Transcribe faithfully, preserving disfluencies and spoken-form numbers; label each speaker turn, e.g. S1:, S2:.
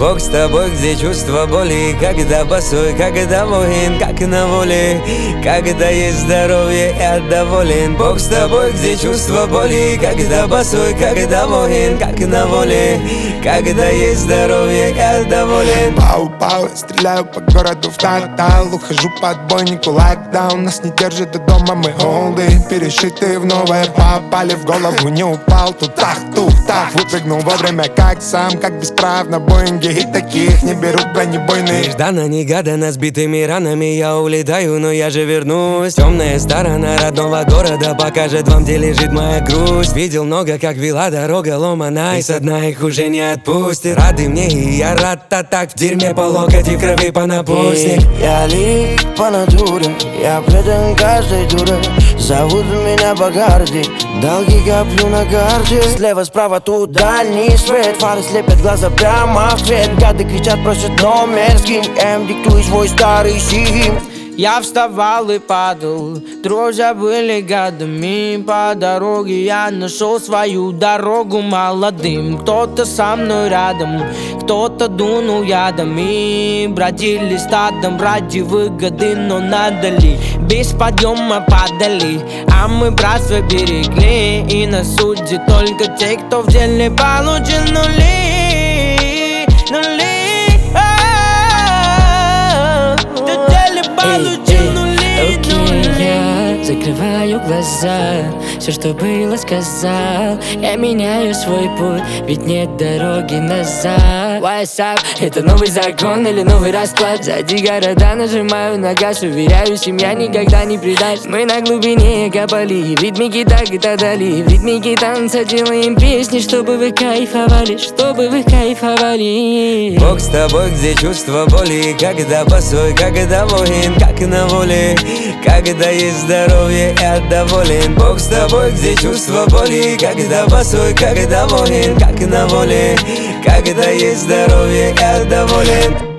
S1: Бог с тобой, где чувство боли, когда босой, когда воин, как на воле, когда есть здоровье, я доволен. Бог с тобой, где чувство боли, когда босой, когда воин, как на воле, когда есть здоровье, я доволен.
S2: Пау-пау, я стреляю по городу в тотал, ухожу по отбойнику, лайкдаун, нас не держит до дома, мы олды, перешитые в новое, попали в голову, не упал, тут тах-тух-тах, выпрыгнул вовремя, как сам, как бесправно, Боинги и таких не берут бронебойные.
S1: Нежданно-негаданно, сбитыми ранами я улетаю, но я же вернусь. Темная сторона родного города покажет вам, где лежит моя грусть. Видел много, как вела дорога ломаная, и со дна их уже не отпустит. Рады мне, и я рад-то так, в дерьме по локоть и в крови по напустник.
S3: Я лик по натуре, я предан каждой дуре. Зовут меня Багарди, долги коплю на карте. Слева, справа, тут дальний свет, фары слепят глаза прямо в свет. Гады кричат, просят номер, скинь М, диктуй свой старый сим.
S4: Я вставал и падал, друзья были годами. По дороге я нашел свою дорогу молодым. Кто-то со мной рядом, кто-то дунул ядами. Бродили стадом ради выгоды, но надали. Без подъема падали, а мы братство берегли. И на суде только те, кто в деле получил нули, нули.
S5: Закрываю глаза, все, что было, сказал. Я меняю свой путь, ведь нет дороги назад. What's up? Это новый закон или новый расклад? Сзади города нажимаю на газ, уверяю, семья никогда не предаст. Мы на глубине копали, в ритмике так и так далее. В ритмике танца делаем песни, чтобы вы кайфовали, чтобы вы кайфовали.
S1: Бог с тобой, где чувство боли, когда босой, когда воин, как на воле, когда есть здоровье, я доволен. Бог с тобой, где чувство боли, когда босой, когда воин, как на воле, когда есть здоровье, я доволен.